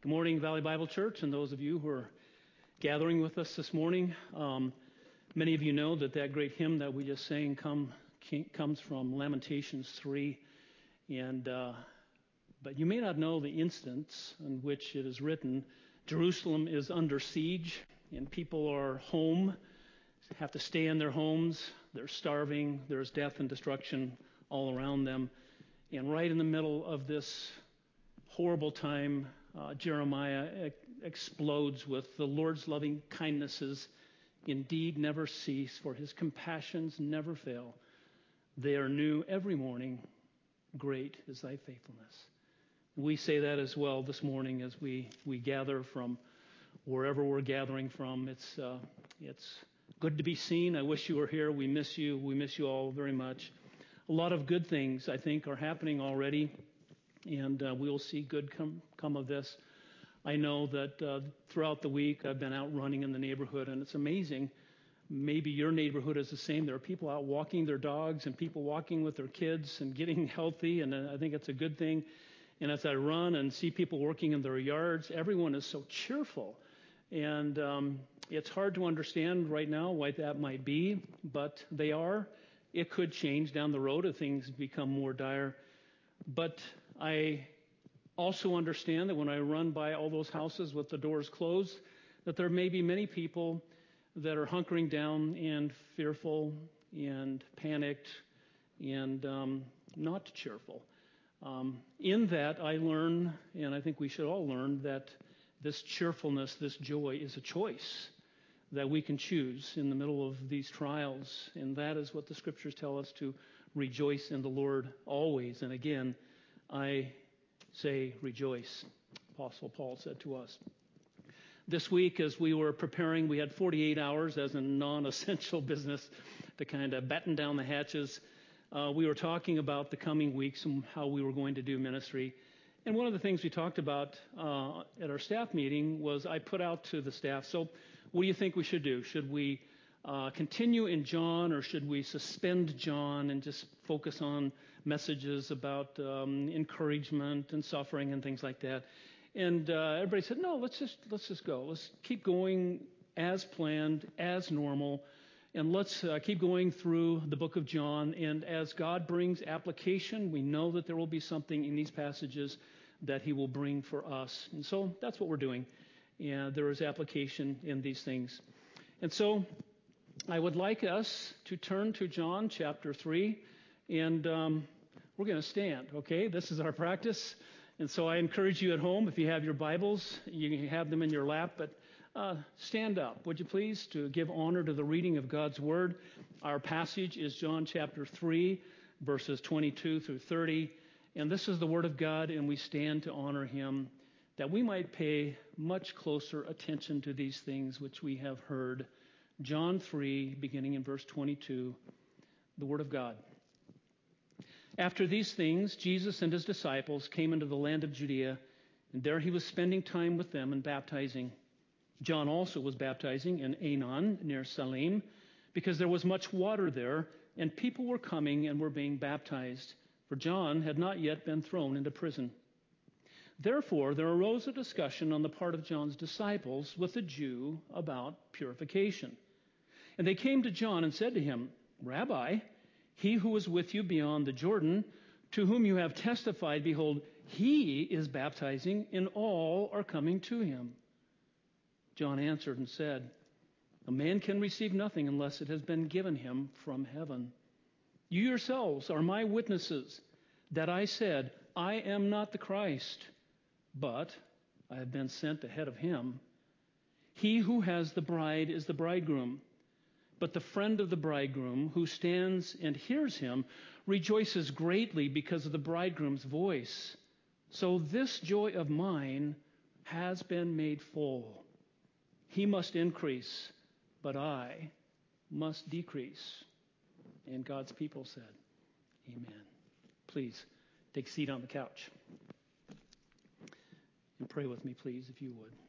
Good morning, Valley Bible Church, and those of you who are gathering with us this morning. Many of you know that great hymn that we just sang comes from Lamentations 3, but you may not know the instance in which it is written. Jerusalem is under siege, and people are home, have to stay in their homes. They're starving. There's death and destruction all around them. And right in the middle of this horrible time, Jeremiah explodes with, "The Lord's loving kindnesses indeed never cease, for his compassions never fail. They are new every morning. Great is thy faithfulness." We say that as well this morning as we gather from wherever we're gathering from. It's good to be seen. I wish you were here. We miss you. We miss you all very much. A lot of good things, I think, are happening already, and we'll see good come of this. I know that throughout the week I've been out running in the neighborhood, and it's amazing. Maybe your neighborhood is the same. There are people out walking their dogs and people walking with their kids and getting healthy, and I think it's a good thing. And as I run and see people working in their yards, everyone is so cheerful. And it's hard to understand right now why that might be, but they are. It could change down the road if things become more dire. But I also understand that when I run by all those houses with the doors closed, that there may be many people that are hunkering down and fearful and panicked and not cheerful. In that, I learn, and I think we should all learn, that this cheerfulness, this joy is a choice that we can choose in the middle of these trials. And that is what the scriptures tell us, to rejoice in the Lord always. And again, I say rejoice, Apostle Paul said to us. This week, as we were preparing, we had 48 hours as a non-essential business to kind of batten down the hatches. We were talking about the coming weeks and how we were going to do ministry. And one of the things we talked about at our staff meeting was, I put out to the staff, so what do you think we should do? Should we continue in John, or should we suspend John and just focus on messages about encouragement and suffering and things like that? And everybody said, no, let's just go. Let's keep going as planned, as normal, and let's keep going through the book of John. And as God brings application, we know that there will be something in these passages that he will bring for us. And so that's what we're doing. And there is application in these things. And so I would like us to turn to John chapter 3, and we're going to stand, okay? This is our practice. And so I encourage you at home, if you have your Bibles, you can have them in your lap, but stand up, would you please, to give honor to the reading of God's Word. Our passage is John chapter 3, verses 22 through 30. And this is the Word of God, and we stand to honor him, that we might pay much closer attention to these things which we have heard. John 3, beginning in verse 22, the Word of God. After these things, Jesus and his disciples came into the land of Judea, and there he was spending time with them and baptizing. John also was baptizing in Aenon near Salim, because there was much water there, and people were coming and were being baptized, for John had not yet been thrown into prison. Therefore, there arose a discussion on the part of John's disciples with a Jew about purification. And they came to John and said to him, "Rabbi, he who is with you beyond the Jordan, to whom you have testified, behold, he is baptizing, and all are coming to him." John answered and said, "A man can receive nothing unless it has been given him from heaven. You yourselves are my witnesses that I said, I am not the Christ, but I have been sent ahead of him. He who has the bride is the bridegroom. But the friend of the bridegroom, who stands and hears him, rejoices greatly because of the bridegroom's voice. So this joy of mine has been made full. He must increase, but I must decrease." And God's people said, amen. Please take a seat on the couch. And pray with me, please, if you would.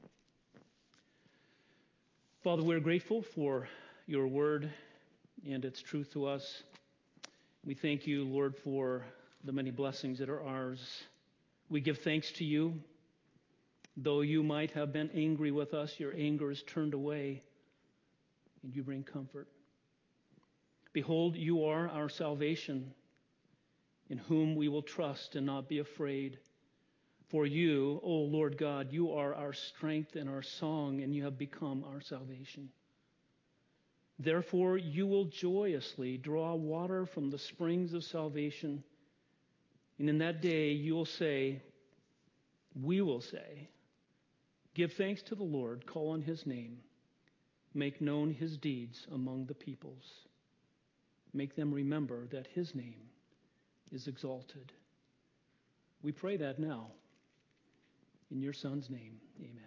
Father, we're grateful for your word and its truth to us. We thank you, Lord, for the many blessings that are ours. We give thanks to you Though you might have been angry with us, your anger is turned away, and you bring comfort. Behold, you are our salvation, in whom we will trust and not be afraid. For you, O Lord God, you are our strength and our song, and you have become our salvation. Therefore, you will joyously draw water from the springs of salvation. And in that day, you will say, we will say, give thanks to the Lord, call on his name, make known his deeds among the peoples. Make them remember that his name is exalted. We pray that now. In your Son's name, amen.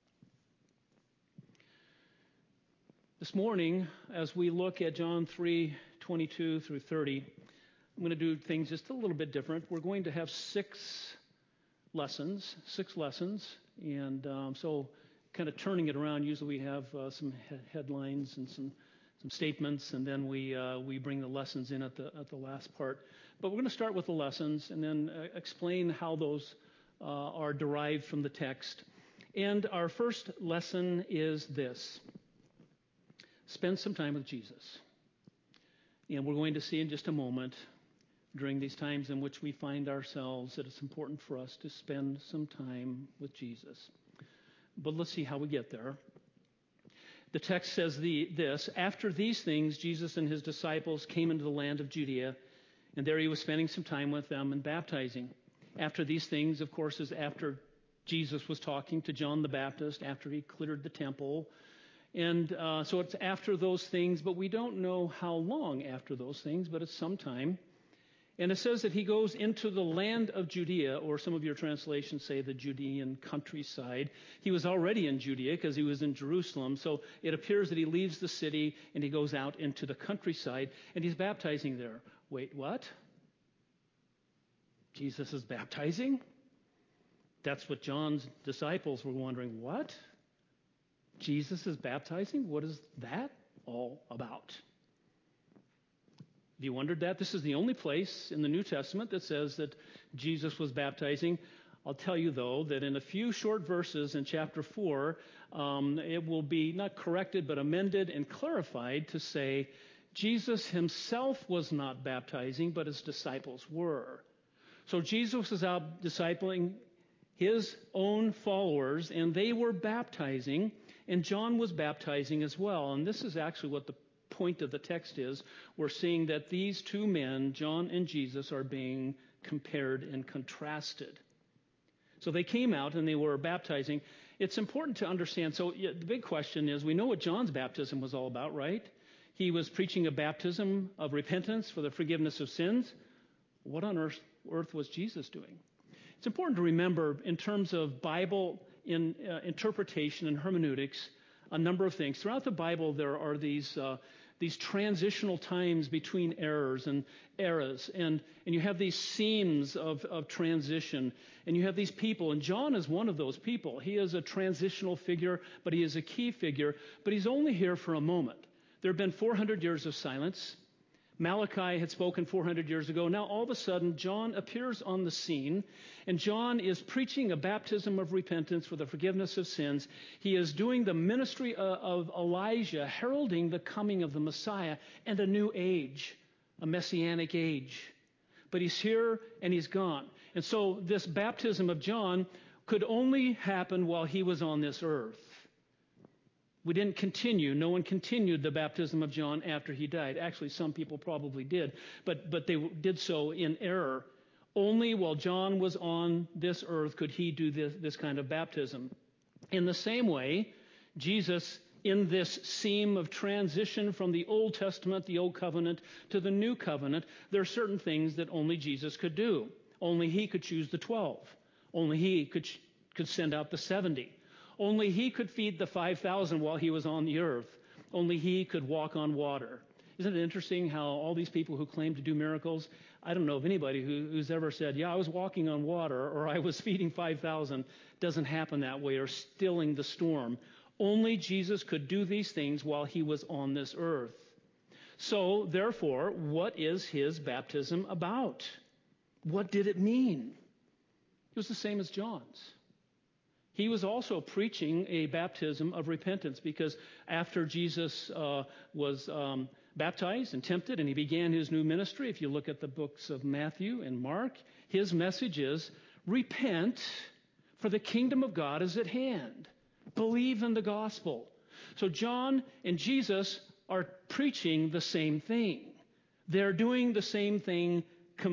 This morning, as we look at John 3:22 through 30, I'm going to do things just a little bit different. We're going to have six lessons, and so kind of turning it around. Usually we have some headlines and some statements, and then we bring the lessons in at the last part. But we're going to start with the lessons and then explain how those are derived from the text. And our first lesson is this: spend some time with Jesus. And we're going to see in just a moment, during these times in which we find ourselves, that it's important for us to spend some time with Jesus. But let's see how we get there. The text says this: after these things, Jesus and his disciples came into the land of Judea, and there he was spending some time with them and baptizing. After these things, of course, is after Jesus was talking to John the Baptist, after he cleared the temple. And so it's after those things, but we don't know how long after those things, but it's some time. And it says that he goes into the land of Judea, or some of your translations say the Judean countryside. He was already in Judea because he was in Jerusalem. So it appears that he leaves the city and he goes out into the countryside and he's baptizing there. Wait, what? Jesus is baptizing? That's what John's disciples were wondering. What? Jesus is baptizing? What is that all about? Have you wondered that? This is the only place in the New Testament that says that Jesus was baptizing. I'll tell you, though, that in a few short verses in chapter 4, it will be not corrected, but amended and clarified to say Jesus himself was not baptizing, but his disciples were. So Jesus was out discipling his own followers, and they were baptizing, and John was baptizing as well. And this is actually what the point of the text is. We're seeing that these two men, John and Jesus, are being compared and contrasted. So they came out and they were baptizing. It's important to understand. So the big question is, we know what John's baptism was all about, right? He was preaching a baptism of repentance for the forgiveness of sins. What on earth was Jesus doing? It's important to remember, in terms of Bible interpretation and hermeneutics, a number of things. Throughout the Bible, there are these transitional times between eras, and you have these seams of transition, and you have these people, and John is one of those people. He is a transitional figure, but he is a key figure, but he's only here for a moment. There have been 400 years of silence. Malachi had spoken 400 years ago. Now, all of a sudden, John appears on the scene, and John is preaching a baptism of repentance for the forgiveness of sins. He is doing the ministry of Elijah, heralding the coming of the Messiah and a new age, a messianic age. But he's here and he's gone. And so this baptism of John could only happen while he was on this earth. We didn't continue. No one continued the baptism of John after he died. Actually, some people probably did, but they did so in error. Only while John was on this earth could he do this kind of baptism. In the same way, Jesus, in this seam of transition from the Old Testament, the Old Covenant, to the New Covenant, there are certain things that only Jesus could do. Only he could choose the 12. Only he could send out the 70. Only he could feed the 5,000 while he was on the earth. Only he could walk on water. Isn't it interesting how all these people who claim to do miracles, I don't know of anybody who's ever said, yeah, I was walking on water, or I was feeding 5,000. Doesn't happen that way, or stilling the storm. Only Jesus could do these things while he was on this earth. So, therefore, what is his baptism about? What did it mean? It was the same as John's. he was also preaching a baptism of repentance, because after Jesus was baptized and tempted and he began his new ministry, if you look at the books of Matthew and Mark, his message is, repent, for the kingdom of God is at hand. Believe in the gospel. So John and Jesus are preaching the same thing. They're doing the same thing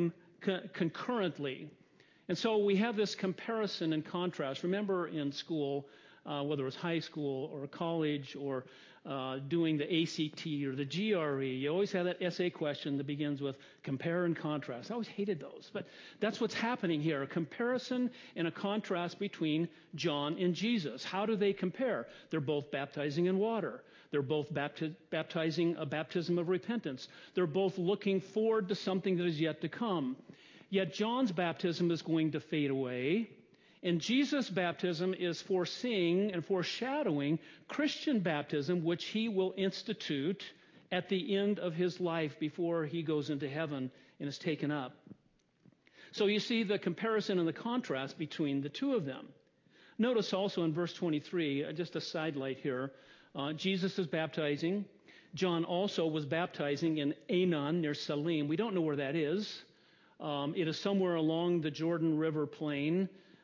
concurrently. And so we have this comparison and contrast. Remember in school, whether it was high school or college or doing the ACT or the GRE, you always have that essay question that begins with compare and contrast. I always hated those, but that's what's happening here, a comparison and a contrast between John and Jesus. How do they compare? They're both baptizing in water. They're both baptizing a baptism of repentance. They're both looking forward to something that is yet to come. Yet John's baptism is going to fade away, and Jesus' baptism is foreseeing and foreshadowing Christian baptism, which he will institute at the end of his life before he goes into heaven and is taken up. So you see the comparison and the contrast between the two of them. Notice also in verse 23, just a sidelight here, Jesus is baptizing. John also was baptizing in Aenon near Salim. We don't know where that is. It is somewhere along the Jordan River plain.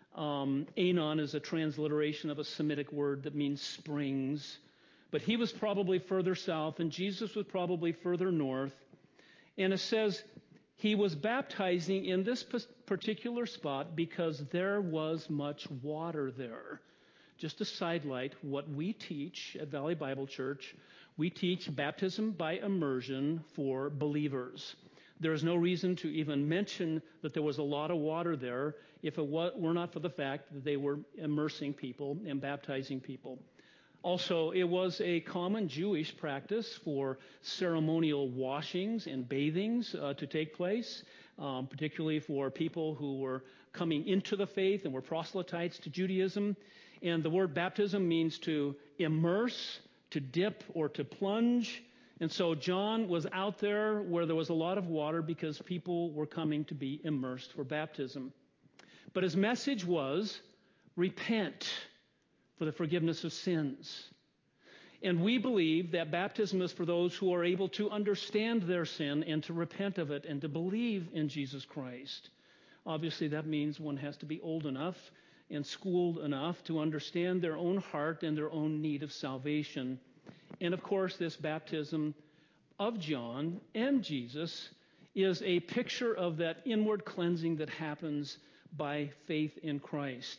Aenon is a transliteration of a Semitic word that means springs. But he was probably further south, and Jesus was probably further north. And it says he was baptizing in this particular spot because there was much water there. Just a sidelight, what we teach at Valley Bible Church, we teach baptism by immersion for believers. There is no reason to even mention that there was a lot of water there if it were not for the fact that they were immersing people and baptizing people. Also, it was a common Jewish practice for ceremonial washings and bathings to take place, particularly for people who were coming into the faith and were proselytes to Judaism. And the word baptism means to immerse, to dip, or to plunge. And so John was out there where there was a lot of water because people were coming to be immersed for baptism. But his message was, repent for the forgiveness of sins. And we believe that baptism is for those who are able to understand their sin and to repent of it and to believe in Jesus Christ. Obviously, that means one has to be old enough and schooled enough to understand their own heart and their own need of salvation. And of course, this baptism of John and Jesus is a picture of that inward cleansing that happens by faith in Christ.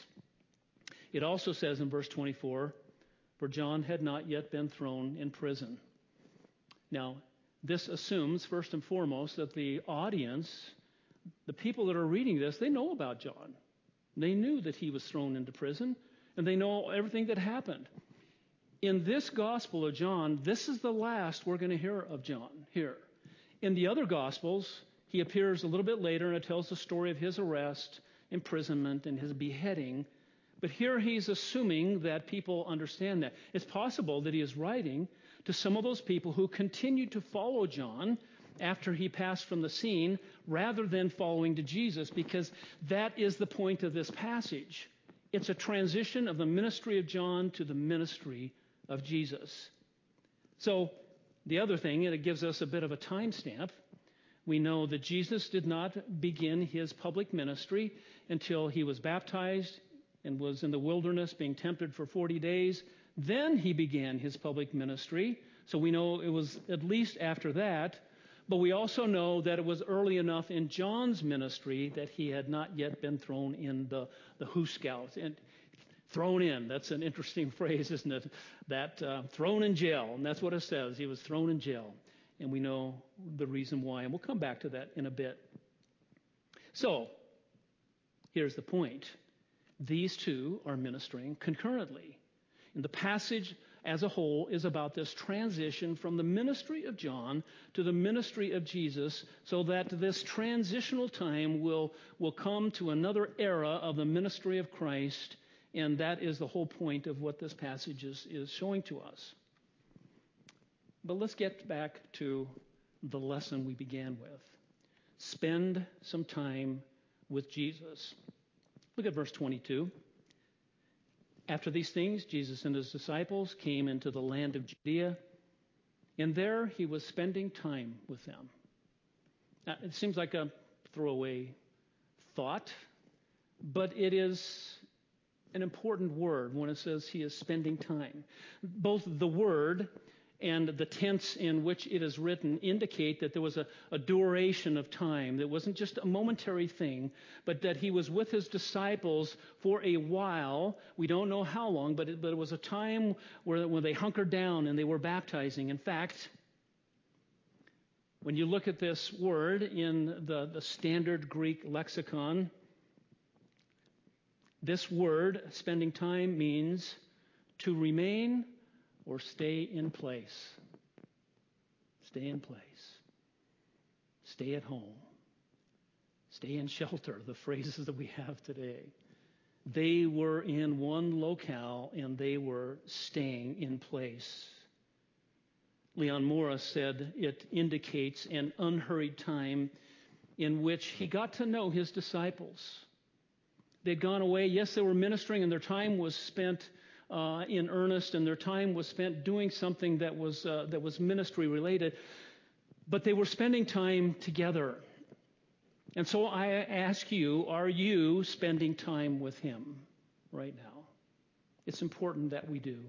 It also says in verse 24, for John had not yet been thrown in prison. Now, this assumes, first and foremost, that the audience, the people that are reading this, they know about John. They knew that he was thrown into prison, and they know everything that happened. In this Gospel of John, this is the last we're going to hear of John here. In the other Gospels, he appears a little bit later, and it tells the story of his arrest, imprisonment, and his beheading. But here he's assuming that people understand that. It's possible that he is writing to some of those people who continued to follow John after he passed from the scene, rather than following to Jesus, because that is the point of this passage. It's a transition of the ministry of John to the ministry of Jesus. So the other thing, and it gives us a bit of a timestamp, we know that Jesus did not begin his public ministry until he was baptized and was in the wilderness being tempted for 40 days. Then he began his public ministry. So we know it was at least after that. But we also know that it was early enough in John's ministry that he had not yet been thrown in the Hooskout. And thrown in, that's an interesting phrase, isn't it? That thrown in jail, and that's what it says. He was thrown in jail. And we know the reason why, and we'll come back to that in a bit. So, here's the point. These two are ministering concurrently. And the passage as a whole is about this transition from the ministry of John to the ministry of Jesus, so that this transitional time will come to another era of the ministry of Christ, and that is the whole point of what this passage is showing to us. But let's get back to the lesson we began with. Spend some time with Jesus. Look at verse 22. After these things, Jesus and his disciples came into the land of Judea, and there he was spending time with them. Now, it seems like a throwaway thought, but it is an important word when it says he is spending time. Both the word and the tense in which it is written indicate that there was a duration of time. It wasn't just a momentary thing, but that he was with his disciples for a while. We don't know how long, but it was a time where they hunkered down and they were baptizing. In fact, when you look at this word in the standard Greek lexicon, this word, spending time, means to remain or stay in place. Stay in place. Stay at home. Stay in shelter, the phrases that we have today. They were in one locale and they were staying in place. Leon Morris said it indicates an unhurried time in which he got to know his disciples. They'd gone away. Yes, they were ministering, and their time was spent in earnest, and their time was spent doing something that was ministry related. But they were spending time together. And so I ask you, are you spending time with him right now? It's important that we do.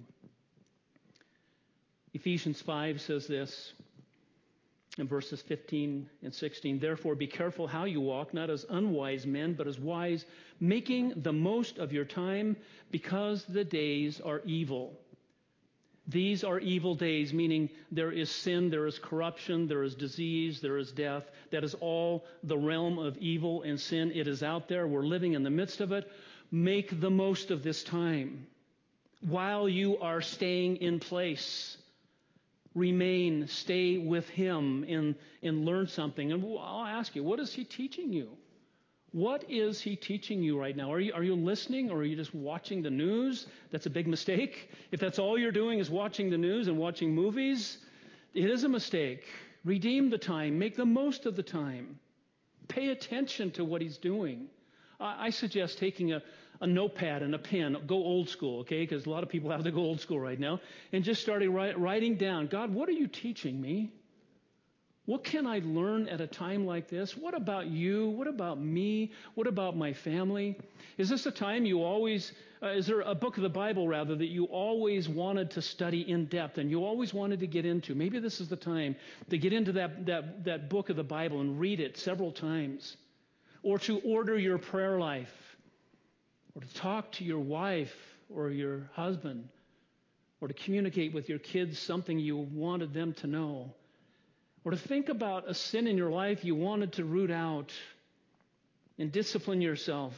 Ephesians 5 says this in verses 15 and 16, "Therefore be careful how you walk, not as unwise men, but as wise, making the most of your time, because the days are evil." These are evil days, meaning there is sin, there is corruption, there is disease, there is death. That is all the realm of evil and sin. It is out there. We're living in the midst of it. Make the most of this time while you are staying in place. Remain, stay with him and learn something. And I'll ask you, what is he teaching you? What is he teaching you right now? Are you listening, or are you just watching the news? That's a big mistake. If that's all you're doing is watching the news and watching movies, it is a mistake. Redeem the time. Make the most of the time. Pay attention to what he's doing. I suggest taking a notepad and a pen. Go old school, okay? Because a lot of people have to go old school right now. And just starting writing down, God, what are you teaching me? What can I learn at a time like this? What about you? What about me? What about my family? Is this a time you always, is there a book of the Bible, rather, that you always wanted to study in depth and you always wanted to get into? Maybe this is the time to get into that book of the Bible and read it several times. Or to order your prayer life. Or to talk to your wife or your husband. Or to communicate with your kids something you wanted them to know. Or to think about a sin in your life you wanted to root out and discipline yourself.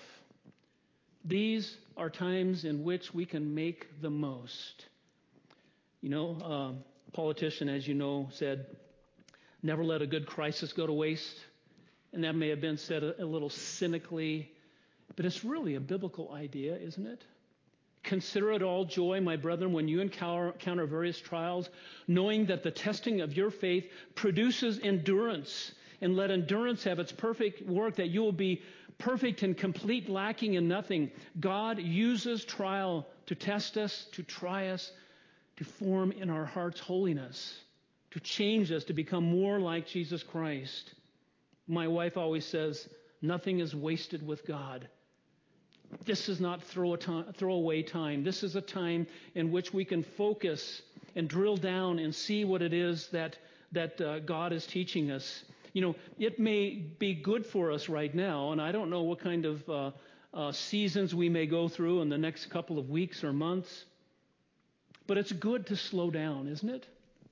These are times in which we can make the most. You know, a politician, as you know, said, "Never let a good crisis go to waste." And that may have been said a little cynically, but it's really a biblical idea, isn't it? "Consider it all joy, my brethren, when you encounter various trials, knowing that the testing of your faith produces endurance. And let endurance have its perfect work, that you will be perfect and complete, lacking in nothing." God uses trial to test us, to try us, to form in our hearts holiness, to change us, to become more like Jesus Christ. My wife always says, nothing is wasted with God. This is not throwaway time. This is a time in which we can focus and drill down and see what it is that God is teaching us. You know, it may be good for us right now, and I don't know what kind of seasons we may go through in the next couple of weeks or months, but it's good to slow down, isn't it?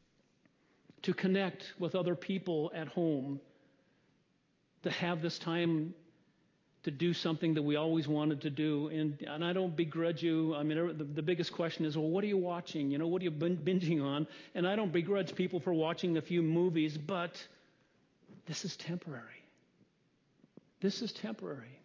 To connect with other people at home, to have this time to do something that we always wanted to do. And I don't begrudge you. I mean, the biggest question is, well, what are you watching? You know, what are you binging on? And I don't begrudge people for watching a few movies, but this is temporary. This is temporary.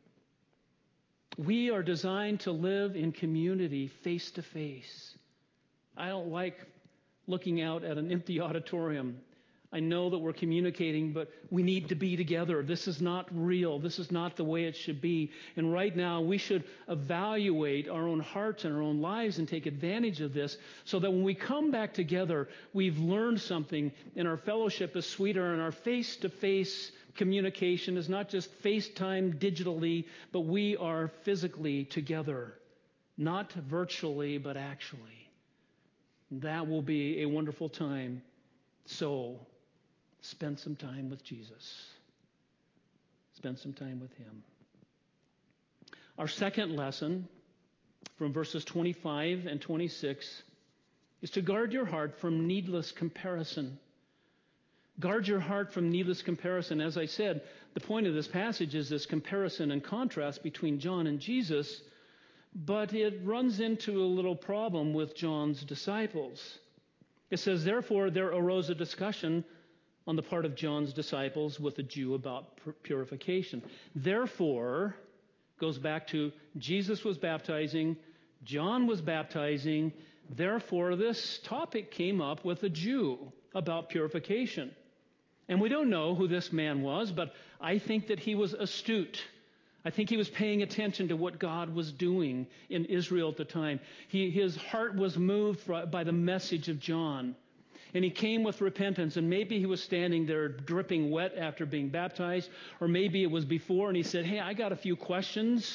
We are designed to live in community face to face. I don't like looking out at an empty auditorium. I know that we're communicating, but we need to be together. This is not real. This is not the way it should be. And right now, we should evaluate our own hearts and our own lives and take advantage of this so that when we come back together, we've learned something and our fellowship is sweeter and our face-to-face communication is not just FaceTime digitally, but we are physically together, not virtually, but actually. That will be a wonderful time. So, spend some time with Jesus. Spend some time with Him. Our second lesson from verses 25 and 26 is to guard your heart from needless comparison. Guard your heart from needless comparison. As I said, the point of this passage is this comparison and contrast between John and Jesus, but it runs into a little problem with John's disciples. It says, therefore, there arose a discussion on the part of John's disciples with a Jew about purification. Therefore, goes back to Jesus was baptizing, John was baptizing, therefore this topic came up with a Jew about purification. And we don't know who this man was, but I think that he was astute. I think he was paying attention to what God was doing in Israel at the time. His heart was moved by the message of John. And he came with repentance, and maybe he was standing there dripping wet after being baptized, or maybe it was before, and he said, hey, I got a few questions.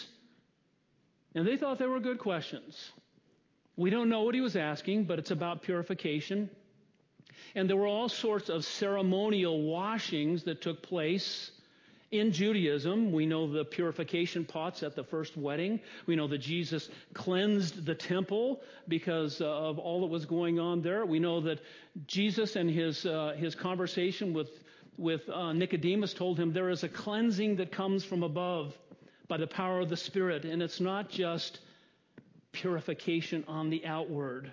And they thought they were good questions. We don't know what he was asking, but it's about purification. And there were all sorts of ceremonial washings that took place in Judaism. We know the purification pots at the first wedding. We know that Jesus cleansed the temple because of all that was going on there. We know that Jesus and his conversation with Nicodemus told him there is a cleansing that comes from above by the power of the Spirit. And it's not just purification on the outward.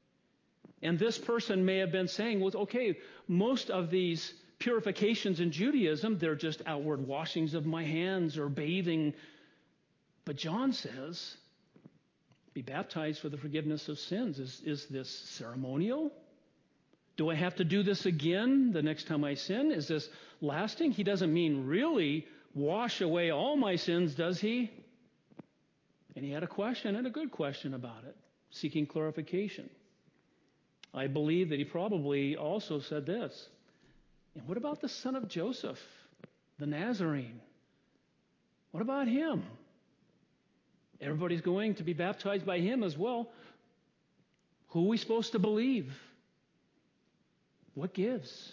And this person may have been saying, well, okay, most of these purifications in Judaism, they're just outward washings of my hands or bathing. But John says, be baptized for the forgiveness of sins. Is this ceremonial? Do I have to do this again the next time I sin? Is this lasting? He doesn't mean really wash away all my sins, does he? And he had a question, and a good question about it, seeking clarification. I believe that he probably also said this. And what about the son of Joseph, the Nazarene? What about him? Everybody's going to be baptized by him as well. Who are we supposed to believe? What gives?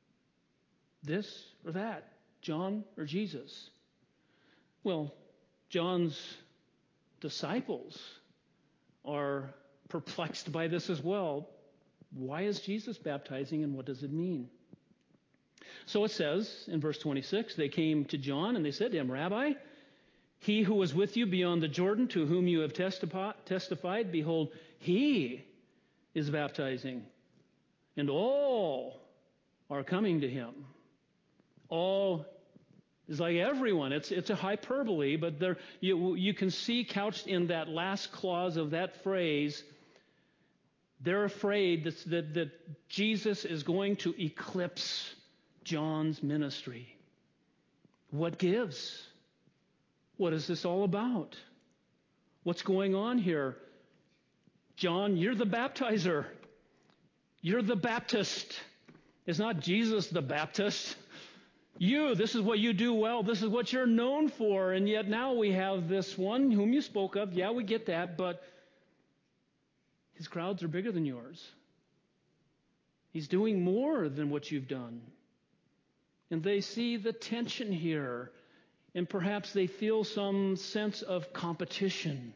This or that? John or Jesus? Well, John's disciples are perplexed by this as well. Why is Jesus baptizing, and what does it mean? So it says in verse 26, they came to John and they said to him, Rabbi, he who was with you beyond the Jordan, to whom you have testified, behold, he is baptizing, and all are coming to him. All is like everyone. It's a hyperbole, but there you can see couched in that last clause of that phrase, they're afraid that Jesus is going to eclipse John's ministry. What gives? What is this all about? What's going on here? John, you're the baptizer. You're the Baptist. It's not Jesus the Baptist. This is what you do well. This is what you're known for. And yet now we have this one whom you spoke of. Yeah, we get that, but his crowds are bigger than yours. He's doing more than what you've done. And they see the tension here, and perhaps they feel some sense of competition.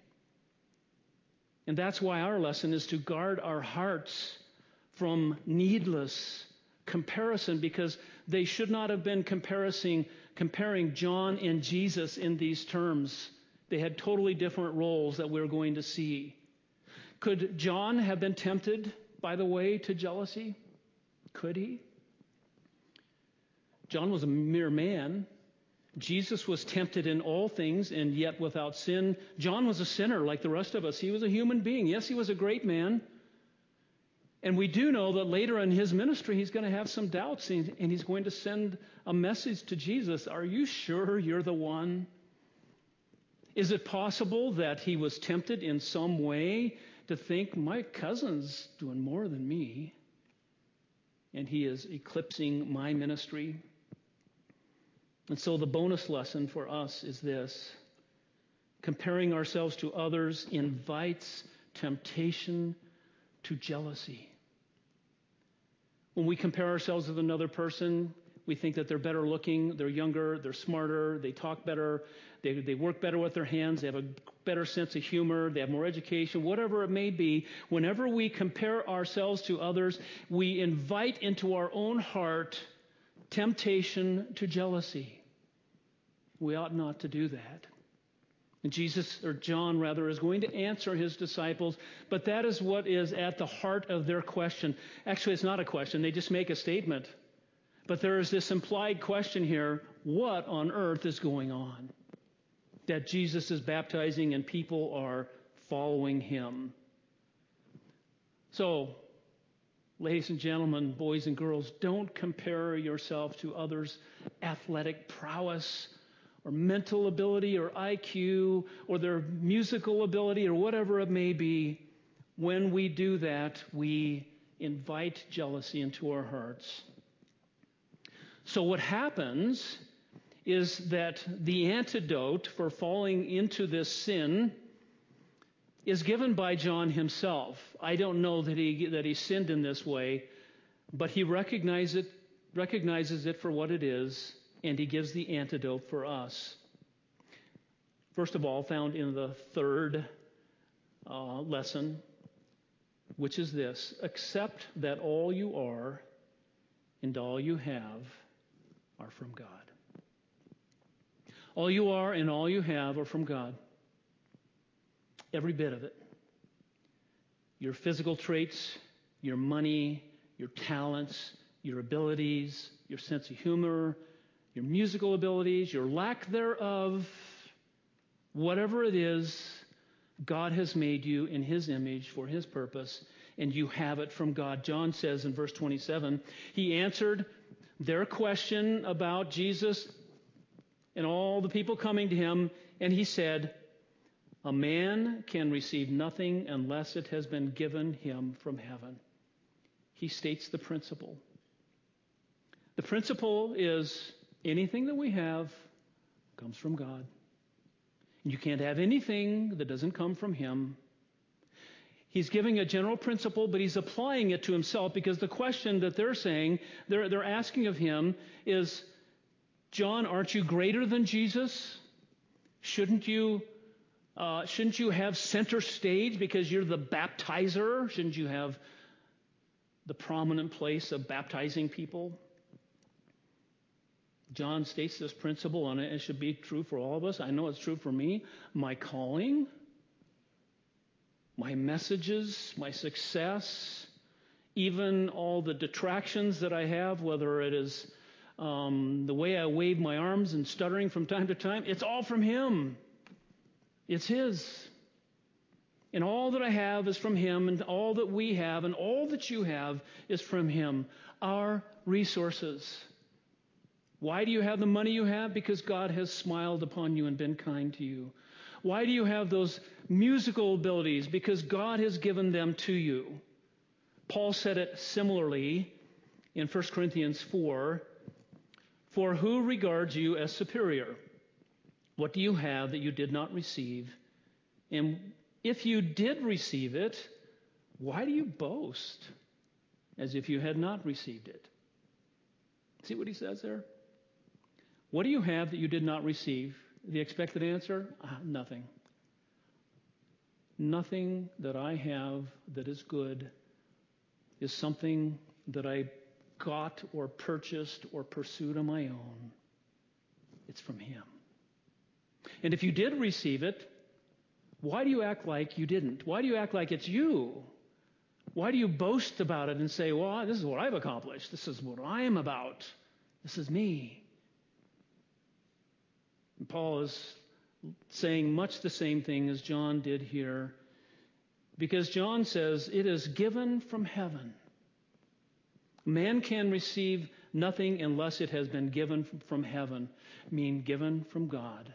And that's why our lesson is to guard our hearts from needless comparison, because they should not have been comparing John and Jesus in these terms. They had totally different roles that we're going to see. Could John have been tempted, by the way, to jealousy? Could he? John was a mere man. Jesus was tempted in all things and yet without sin. John was a sinner like the rest of us. He was a human being. Yes, he was a great man. And we do know that later in his ministry, he's going to have some doubts, and he's going to send a message to Jesus. Are you sure you're the one? Is it possible that he was tempted in some way to think, my cousin's doing more than me, and he is eclipsing my ministry? And so the bonus lesson for us is this: comparing ourselves to others invites temptation to jealousy. When we compare ourselves with another person, we think that they're better looking, they're younger, they're smarter, they talk better, they work better with their hands, they have a better sense of humor, they have more education, whatever it may be. Whenever we compare ourselves to others, we invite into our own heart temptation to jealousy. We ought not to do that. And John is going to answer his disciples, but that is what is at the heart of their question. Actually, it's not a question. They just make a statement. But there is this implied question here: what on earth is going on? That Jesus is baptizing and people are following him. So, ladies and gentlemen, boys and girls, don't compare yourself to others' athletic prowess or mental ability or IQ or their musical ability or whatever it may be. When we do that, we invite jealousy into our hearts. So what happens is that the antidote for falling into this sin is given by John himself. I don't know that he sinned in this way, but he recognizes it for what it is, and he gives the antidote for us. First of all, found in the third lesson, which is this: accept that all you are and all you have are from God. All you are and all you have are from God. Every bit of it. Your physical traits, your money, your talents, your abilities, your sense of humor, your musical abilities, your lack thereof, whatever it is, God has made you in his image for his purpose, and you have it from God. John says in verse 27, he answered their question about Jesus and all the people coming to him, and he said, a man can receive nothing unless it has been given him from heaven. He states the principle. The principle is anything that we have comes from God. You can't have anything that doesn't come from him. He's giving a general principle, but he's applying it to himself, because the question that they're asking of him is, John, aren't you greater than Jesus? Shouldn't you have center stage because you're the baptizer? Shouldn't you have the prominent place of baptizing people? John states this principle, and it should be true for all of us. I know it's true for me. My calling, my messages, my success, even all the detractions that I have, whether it is the way I wave my arms and stuttering from time to time, it's all from him. It's his. And all that I have is from him, and all that we have and all that you have is from him. Our resources. Why do you have the money you have? Because God has smiled upon you and been kind to you. Why do you have those musical abilities? Because God has given them to you. Paul said it similarly in 1 Corinthians 4. For who regards you as superior? What do you have that you did not receive? And if you did receive it, why do you boast as if you had not received it? See what he says there? What do you have that you did not receive? The expected answer? Nothing. Nothing that I have that is good is something that I got or purchased or pursued on my own. It's from him. And if you did receive it, why do you act like you didn't? Why do you act like it's you? Why do you boast about it and say, well, this is what I've accomplished. This is what I am about. This is me. And Paul is saying much the same thing as John did here. Because John says it is given from heaven. Man can receive nothing unless it has been given from heaven, meaning given from God.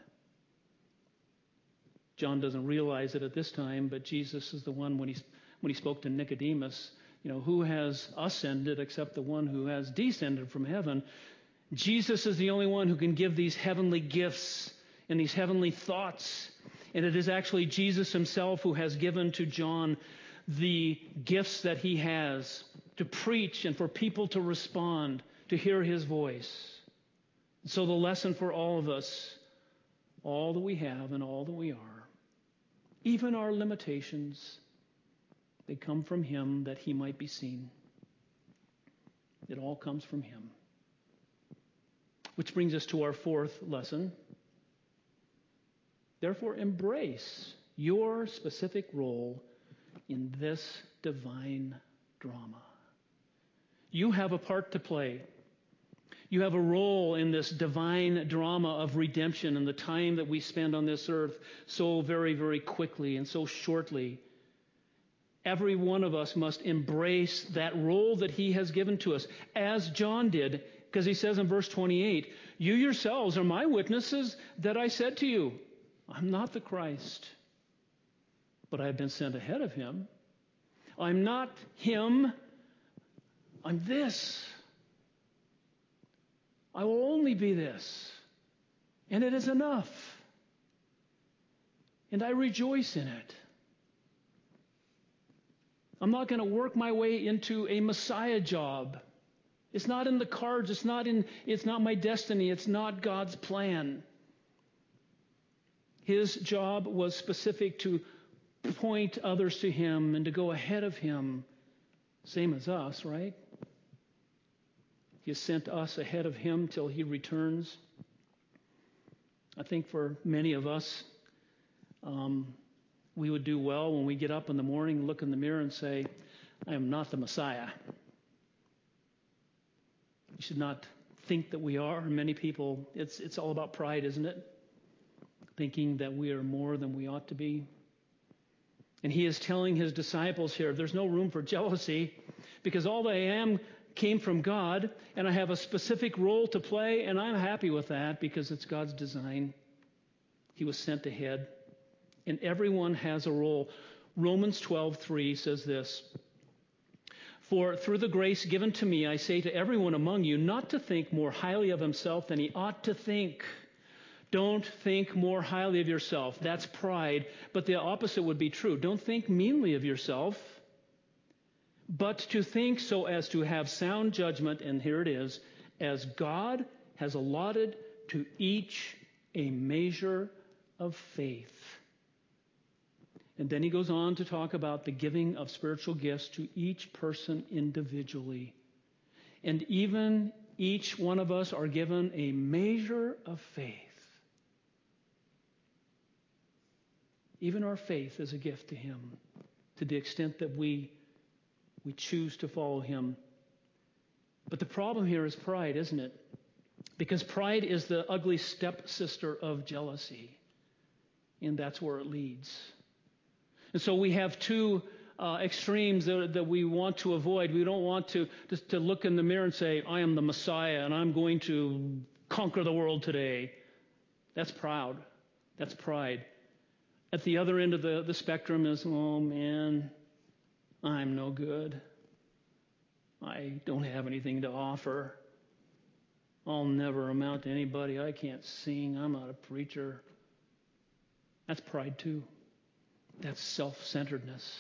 John doesn't realize it at this time, but Jesus is the one when he spoke to Nicodemus, who has ascended except the one who has descended from heaven. Jesus is the only one who can give these heavenly gifts and these heavenly thoughts. And it is actually Jesus himself who has given to John the gifts that he has to preach and for people to respond, to hear his voice. So the lesson for all of us, all that we have and all that we are, even our limitations, they come from him that he might be seen. It all comes from him. Which brings us to our fourth lesson. Therefore, embrace your specific role in this divine drama. You have a part to play. You have a role in this divine drama of redemption and the time that we spend on this earth so very, very quickly and so shortly. Every one of us must embrace that role that he has given to us, as John did, because he says in verse 28, you yourselves are my witnesses that I said to you, I'm not the Christ, but I have been sent ahead of him. I'm not him, I'm this. I will only be this, and it is enough. And I rejoice in it. I'm not going to work my way into a Messiah job. It's not in the cards. It's not my destiny. It's not God's plan. His job was specific to point others to him and to go ahead of him. Same as us, right? He has sent us ahead of him till he returns. I think for many of us, we would do well when we get up in the morning, look in the mirror and say, I am not the Messiah. We should not think that we are. Many people, it's all about pride, isn't it? Thinking that we are more than we ought to be. And he is telling his disciples here, there's no room for jealousy because all that I am came from God, and I have a specific role to play, and I'm happy with that because it's God's design. He was sent ahead, and everyone has a role. Romans 12:3 says this, for through the grace given to me, I say to everyone among you not to think more highly of himself than he ought to think. Don't think more highly of yourself. That's pride, but the opposite would be true. Don't think meanly of yourself, but to think so as to have sound judgment, and here it is, as God has allotted to each a measure of faith. And then he goes on to talk about the giving of spiritual gifts to each person individually. And even each one of us are given a measure of faith. Even our faith is a gift to him, to the extent that we choose to follow him. But the problem here is pride, isn't it? Because pride is the ugly stepsister of jealousy. And that's where it leads. And so we have two extremes that we want to avoid. We don't want to look in the mirror and say, I am the Messiah and I'm going to conquer the world today. That's proud. That's pride. At the other end of the spectrum is, oh man, I'm no good. I don't have anything to offer. I'll never amount to anybody. I can't sing. I'm not a preacher. That's pride too. That's self-centeredness.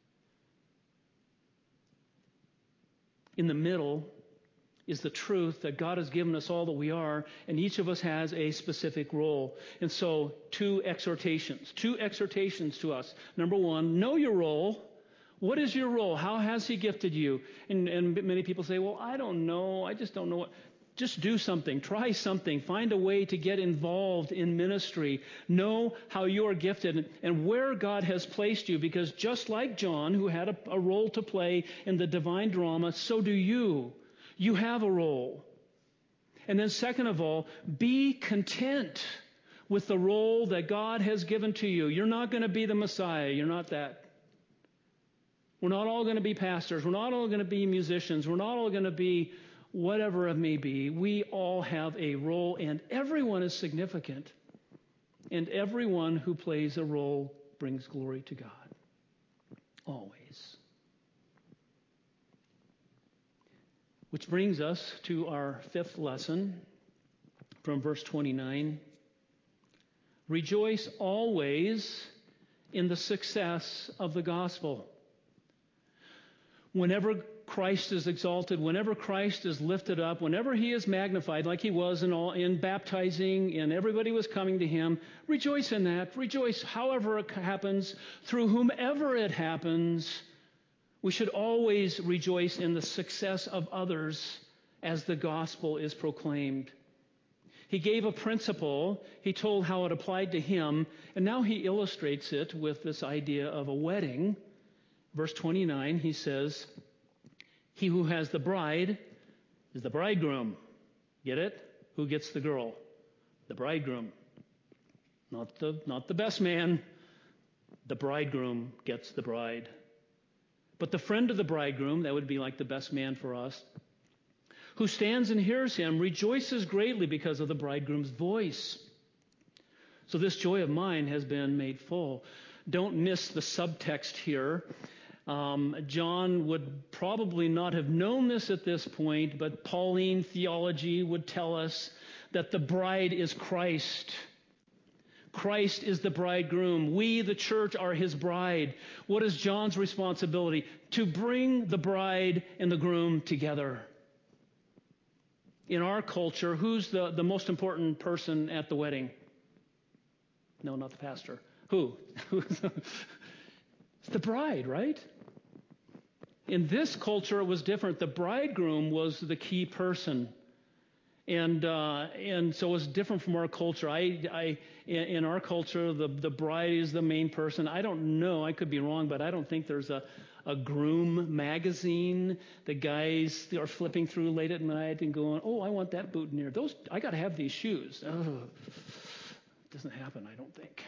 In the middle is the truth that God has given us all that we are, and each of us has a specific role. And so, two exhortations to us. Number one, know your role. What is your role? How has he gifted you? And many people say, well, I don't know. I just don't know what. Just do something. Try something. Find a way to get involved in ministry. Know how you are gifted and where God has placed you, because just like John, who had a role to play in the divine drama, so do you. You have a role. And then second of all, be content with the role that God has given to you. You're not going to be the Messiah. You're not that. We're not all going to be pastors. We're not all going to be musicians. We're not all going to be whatever it may be. We all have a role, and everyone is significant. And everyone who plays a role brings glory to God. Always. Which brings us to our fifth lesson from verse 29. Rejoice always in the success of the gospel. Whenever Christ is exalted, whenever Christ is lifted up, whenever he is magnified, like he was in baptizing, and everybody was coming to him, rejoice in that. Rejoice however it happens, through whomever it happens. We should always rejoice in the success of others as the gospel is proclaimed. He gave a principle. He told how it applied to him, and now he illustrates it with this idea of a wedding. Verse 29, he says, he who has the bride is the bridegroom. Get it? Who gets the girl? The bridegroom. Not the best man. The bridegroom gets the bride. But the friend of the bridegroom, that would be like the best man for us, who stands and hears him, rejoices greatly because of the bridegroom's voice. So this joy of mine has been made full. Don't miss the subtext here. John would probably not have known this at this point, but Pauline theology would tell us that the bride is Christ. Christ is the bridegroom. We, the church, are his bride. What is John's responsibility? To bring the bride and the groom together. In our culture, who's the most important person at the wedding? No, not the pastor. Who? It's the bride, right? In this culture, it was different. The bridegroom was the key person. And so it was different from our culture. In our culture, the bride is the main person. I don't know. I could be wrong, but I don't think there's a groom magazine. The guys are flipping through late at night and going, "Oh, I want that boutonniere. I got to have these shoes." Oh, it doesn't happen, I don't think.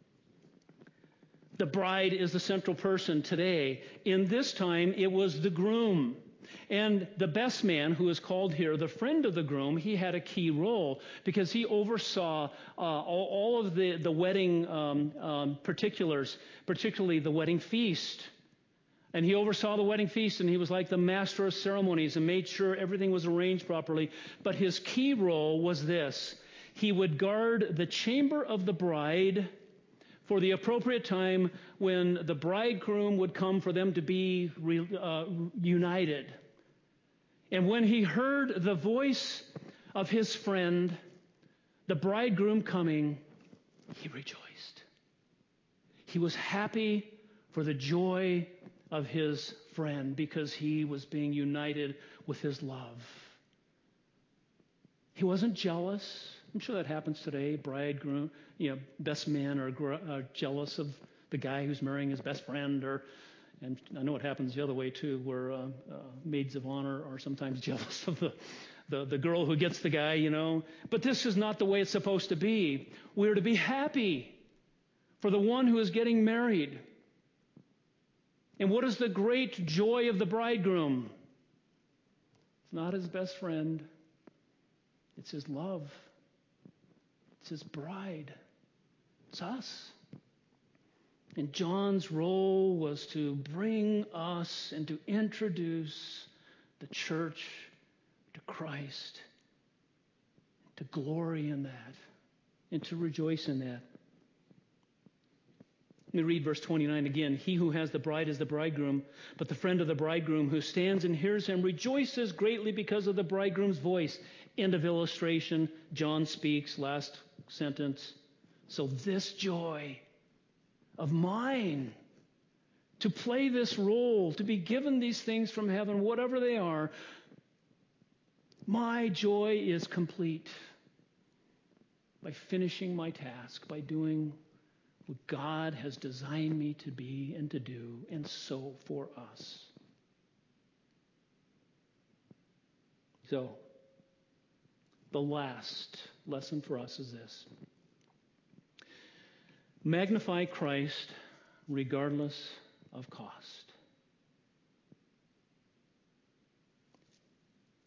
The bride is the central person today. In this time, it was the groom. And the best man, who is called here the friend of the groom, he had a key role because he oversaw all of the wedding particulars, particularly the wedding feast. And he oversaw the wedding feast, and he was like the master of ceremonies and made sure everything was arranged properly. But his key role was this. He would guard the chamber of the bride for the appropriate time when the bridegroom would come for them to be united. And when he heard the voice of his friend, the bridegroom coming, he rejoiced. He was happy for the joy of his friend because he was being united with his love. He wasn't jealous. I'm sure that happens today. Bridegroom, best men are jealous of the guy who's marrying his best friend, and I know it happens the other way too, where maids of honor are sometimes jealous of the girl who gets the guy, But this is not the way it's supposed to be. We are to be happy for the one who is getting married. And what is the great joy of the bridegroom? It's not his best friend. It's his love. It's his bride. It's us. And John's role was to bring us and to introduce the church to Christ, to glory in that, and to rejoice in that. Let me read verse 29 again. He who has the bride is the bridegroom, but the friend of the bridegroom who stands and hears him rejoices greatly because of the bridegroom's voice. End of illustration. John speaks, last sentence. So this joy of mine, to play this role, to be given these things from heaven, whatever they are, my joy is complete by finishing my task, by doing what God has designed me to be and to do, and so for us. So, the last lesson for us is this. Magnify Christ regardless of cost.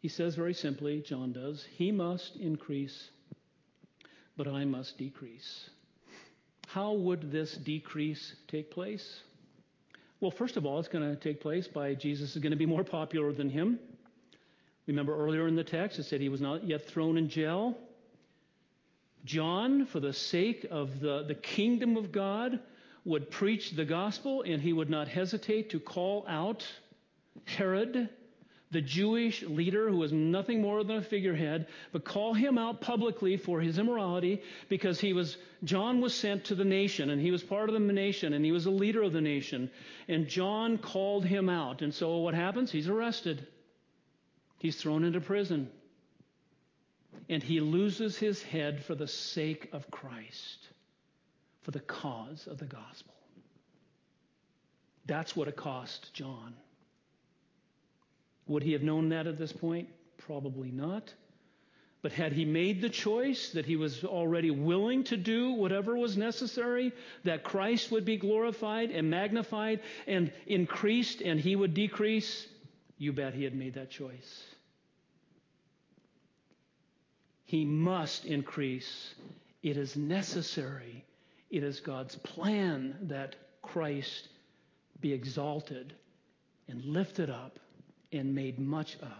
He says very simply, John does, he must increase, but I must decrease. How would this decrease take place? Well, first of all, it's going to take place by Jesus is going to be more popular than him. Remember earlier in the text, it said he was not yet thrown in jail. John, for the sake of the kingdom of God, would preach the gospel, and he would not hesitate to call out Herod, the Jewish leader who was nothing more than a figurehead, but call him out publicly for his immorality, because John was sent to the nation, and he was part of the nation, and he was a leader of the nation. And John called him out. And so what happens? He's arrested. He's thrown into prison. And he loses his head for the sake of Christ, for the cause of the gospel. That's what it cost John. Would he have known that at this point? Probably not. But had he made the choice that he was already willing to do whatever was necessary, that Christ would be glorified and magnified and increased and he would decrease, you bet he had made that choice. He must increase. It is necessary. It is God's plan that Christ be exalted and lifted up and made much of.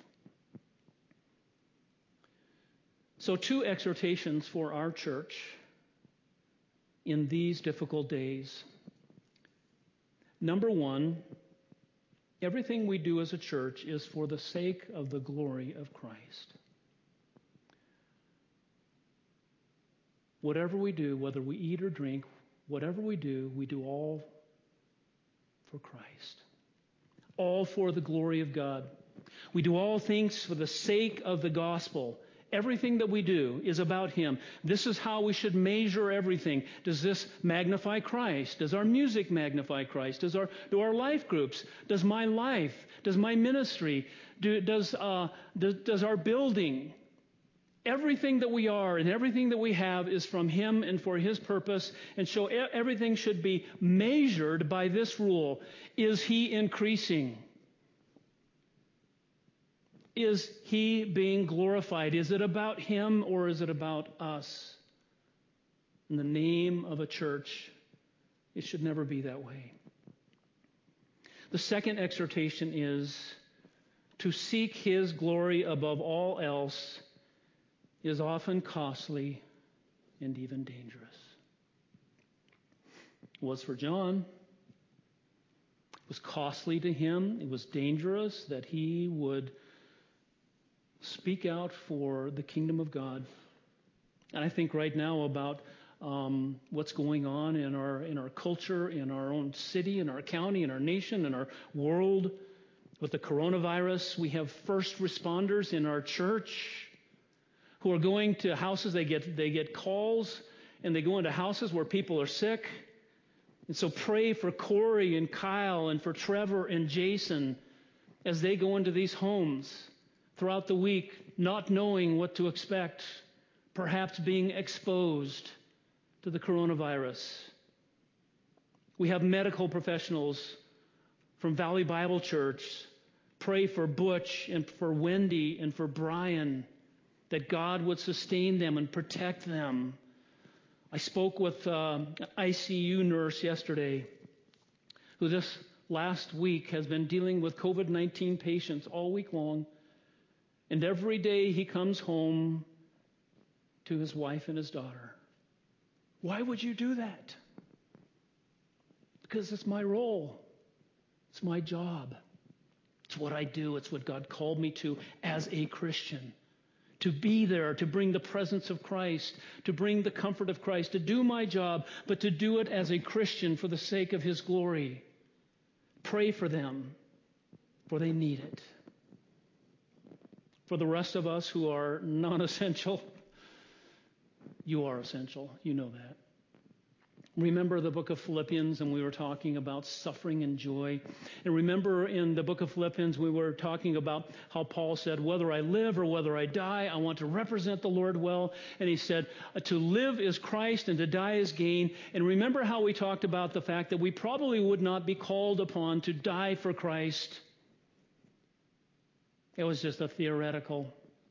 So 2 exhortations for our church in these difficult days. Number 1, everything we do as a church is for the sake of the glory of Christ. Whatever we do, whether we eat or drink, whatever we do all for Christ. All for the glory of God. We do all things for the sake of the gospel. Everything that we do is about Him. This is how we should measure everything. Does this magnify Christ? Does our music magnify Christ? Do our life groups? Does my life? Does my ministry? Does our building? Everything that we are and everything that we have is from Him and for His purpose. And so everything should be measured by this rule. Is He increasing? Is He being glorified? Is it about Him or is it about us? In the name of a church, it should never be that way. The second exhortation is to seek His glory above all else is often costly and even dangerous. It was for John. It was costly to him. It was dangerous that he would speak out for the kingdom of God. And I think right now about what's going on in our culture, in our own city, in our county, in our nation, in our world. With the coronavirus, we have first responders in our church who are going to houses. They get calls, and they go into houses where people are sick. And so pray for Corey and Kyle and for Trevor and Jason as they go into these homes throughout the week, not knowing what to expect, perhaps being exposed to the coronavirus. We have medical professionals from Valley Bible Church. Pray for Butch and for Wendy and for Brian, that God would sustain them and protect them. I spoke with an ICU nurse yesterday who this last week has been dealing with COVID-19 patients all week long. And every day he comes home to his wife and his daughter. Why would you do that? Because it's my role. It's my job. It's what I do. It's what God called me to as a Christian. To be there, to bring the presence of Christ, to bring the comfort of Christ, to do my job, but to do it as a Christian for the sake of His glory. Pray for them, for they need it. For the rest of us who are non-essential, you are essential. You know that. Remember the book of Philippians, and we were talking about suffering and joy. And remember in the book of Philippians, we were talking about how Paul said, whether I live or whether I die, I want to represent the Lord well. And he said, to live is Christ and to die is gain. And remember how we talked about the fact that we probably would not be called upon to die for Christ. It was just a theoretical.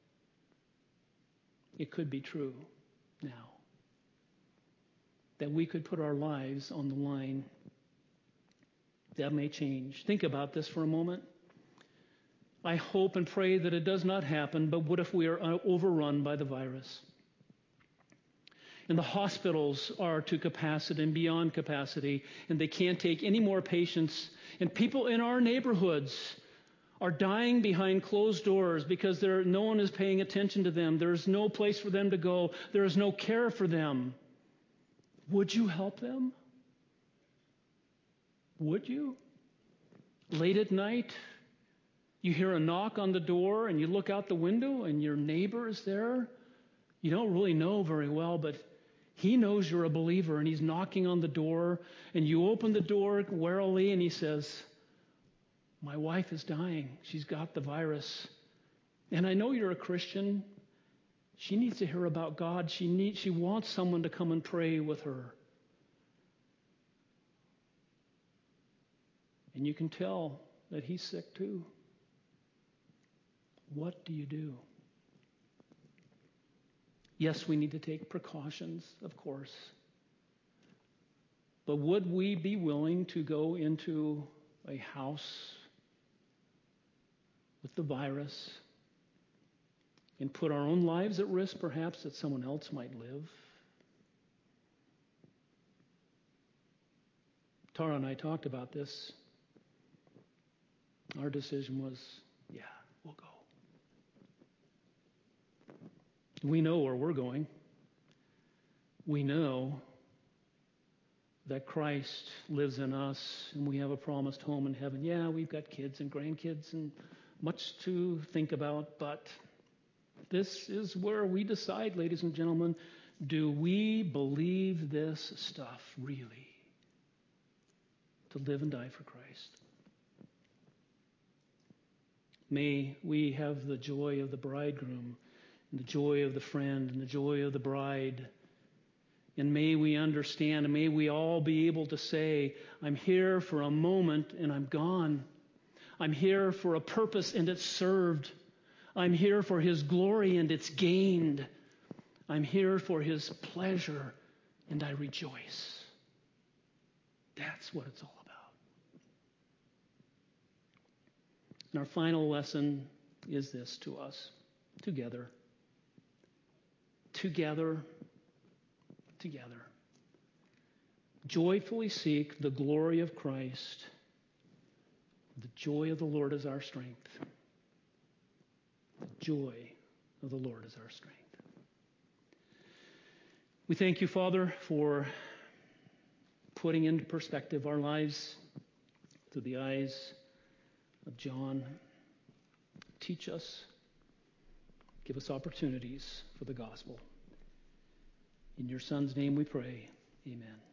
It could be true now. That we could put our lives on the line. That may change. Think about this for a moment. I hope and pray that it does not happen, but what if we are overrun by the virus? And the hospitals are to capacity and beyond capacity, and they can't take any more patients. And people in our neighborhoods are dying behind closed doors because no one is paying attention to them. There's no place for them to go. There is no care for them. Would you help them? Would you? Late at night, you hear a knock on the door and you look out the window and your neighbor is there. You don't really know very well, but he knows you're a believer and he's knocking on the door, and you open the door warily and he says, "My wife is dying. She's got the virus. And I know you're a Christian. She needs to hear about God. She wants someone to come and pray with her." And you can tell that he's sick too. What do you do? Yes, we need to take precautions, of course. But would we be willing to go into a house with the virus and put our own lives at risk, perhaps, that someone else might live? Tara and I talked about this. Our decision was, yeah, we'll go. We know where we're going. We know that Christ lives in us and we have a promised home in heaven. Yeah, we've got kids and grandkids and much to think about, but this is where we decide, ladies and gentlemen, do we believe this stuff really? To live and die for Christ. May we have the joy of the bridegroom, and the joy of the friend, and the joy of the bride. And may we understand, and may we all be able to say, I'm here for a moment and I'm gone. I'm here for a purpose and it's served. I'm here for His glory and it's gained. I'm here for His pleasure and I rejoice. That's what it's all about. And our final lesson is this to us. Together. Joyfully seek the glory of Christ. The joy of the Lord is our strength. The joy of the Lord is our strength. We thank you, Father, for putting into perspective our lives through the eyes of John. Teach us. Give us opportunities for the gospel. In your Son's name we pray. Amen.